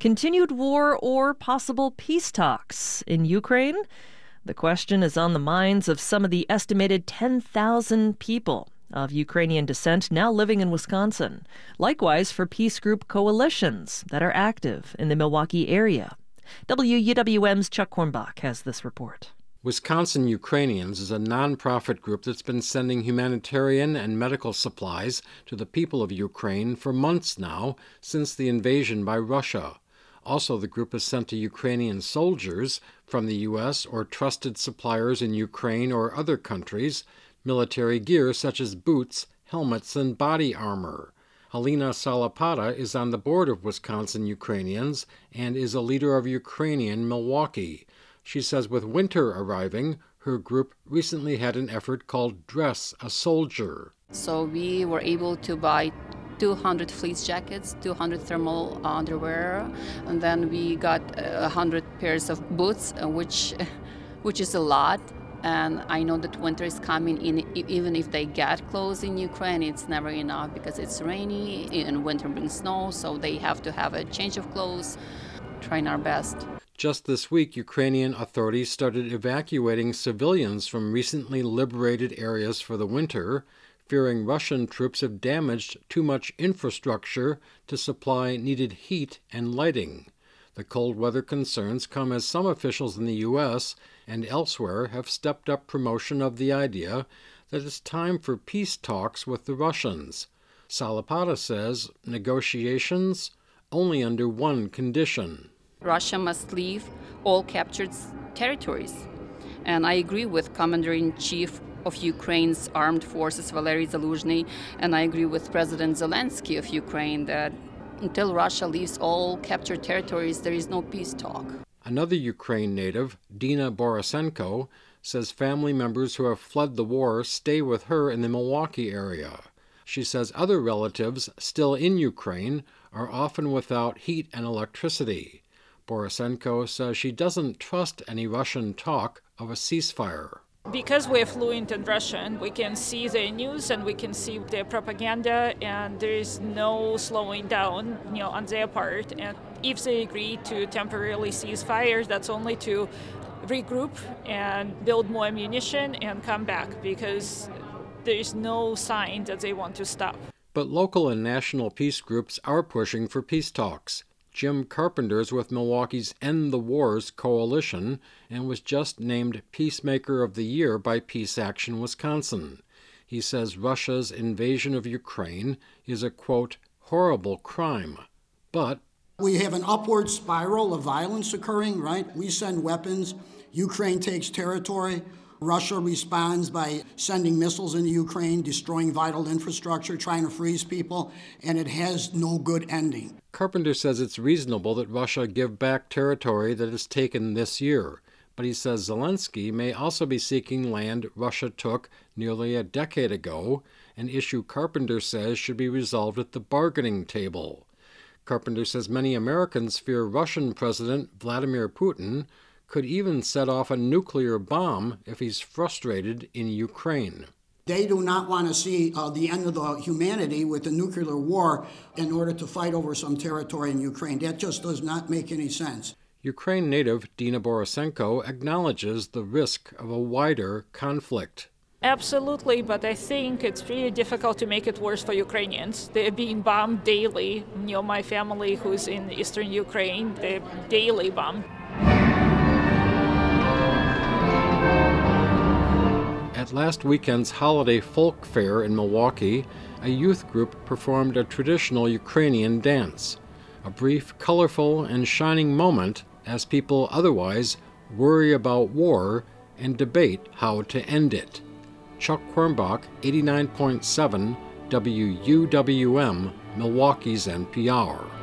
Continued war or possible peace talks in Ukraine? The question is on the minds of some of the estimated 10,000 people of Ukrainian descent now living in Wisconsin. Likewise for peace group coalitions that are active in the Milwaukee area. WUWM's Chuck Hornbach has this report. Wisconsin Ukrainians is a nonprofit group that's been sending humanitarian and medical supplies to the people of Ukraine for months now, since the invasion by Russia. Also, the group has sent to Ukrainian soldiers from the U.S. or trusted suppliers in Ukraine or other countries military gear such as boots, helmets, and body armor. Halina Salapata is on the board of Wisconsin Ukrainians and is a leader of Ukrainian Milwaukee. She says with winter arriving, her group recently had an effort called Dress a Soldier. So we were able to buy 200 fleece jackets, 200 thermal underwear, and then we got 100 pairs of boots, which is a lot. And I know that winter is coming in. Even if they get clothes in Ukraine, it's never enough because it's rainy and winter brings snow, so they have to have a change of clothes. Trying our best. Just this week, Ukrainian authorities started evacuating civilians from recently liberated areas for the winter, fearing Russian troops have damaged too much infrastructure to supply needed heat and lighting. The cold weather concerns come as some officials in the U.S. and elsewhere have stepped up promotion of the idea that it's time for peace talks with the Russians. Salapata says negotiations only under one condition. Russia must leave all captured territories. And I agree with Commander-in-Chief of Ukraine's Armed Forces, Valery Zaluzhny, and I agree with President Zelensky of Ukraine that until Russia leaves all captured territories, there is no peace talk. Another Ukraine native, Dina Borisenko, says family members who have fled the war stay with her in the Milwaukee area. She says other relatives still in Ukraine are often without heat and electricity. Borisenko says she doesn't trust any Russian talk of a ceasefire. Because we're fluent in Russian, we can see their news and we can see their propaganda, and there is no slowing down, on their part. And if they agree to temporarily cease fire, that's only to regroup and build more ammunition and come back, because there is no sign that they want to stop. But local and national peace groups are pushing for peace talks. Jim Carpenter is with Milwaukee's End the Wars coalition and was just named Peacemaker of the Year by Peace Action Wisconsin. He says Russia's invasion of Ukraine is a, quote, horrible crime. But we have an upward spiral of violence occurring, right? We send weapons, Ukraine takes territory, Russia responds by sending missiles into Ukraine, destroying vital infrastructure, trying to freeze people, and it has no good ending. Carpenter says it's reasonable that Russia give back territory that is taken this year, but he says Zelensky may also be seeking land Russia took nearly a decade ago, an issue Carpenter says should be resolved at the bargaining table. Carpenter says many Americans fear Russian President Vladimir Putin could even set off a nuclear bomb if he's frustrated in Ukraine. They do not want to see the end of the humanity with a nuclear war in order to fight over some territory in Ukraine. That just does not make any sense. Ukraine native Dina Borisenko acknowledges the risk of a wider conflict. Absolutely, but I think it's really difficult to make it worse for Ukrainians. They're being bombed daily. My family who's in eastern Ukraine, they're daily bombed. At last weekend's holiday folk fair in Milwaukee, a youth group performed a traditional Ukrainian dance. A brief, colorful, and shining moment as people otherwise worry about war and debate how to end it. Chuck Hornbach, 89.7 WUWM, Milwaukee's NPR.